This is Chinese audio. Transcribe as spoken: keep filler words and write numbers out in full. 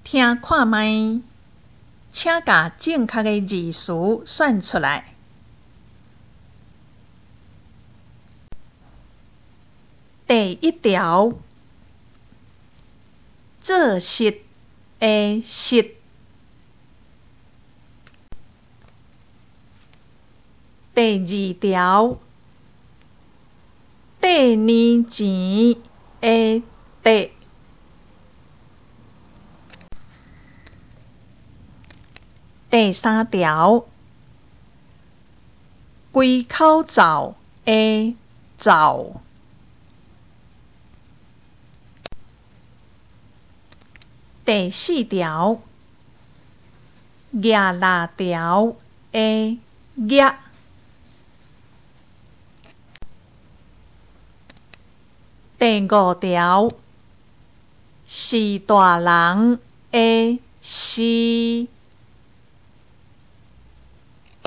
听看卖，请甲正确的字词选出来。第一条，做实的实。第二条，第年钱的第。第三条，龟口罩的罩。第四条，额拉条的额。第五条，是大人的是。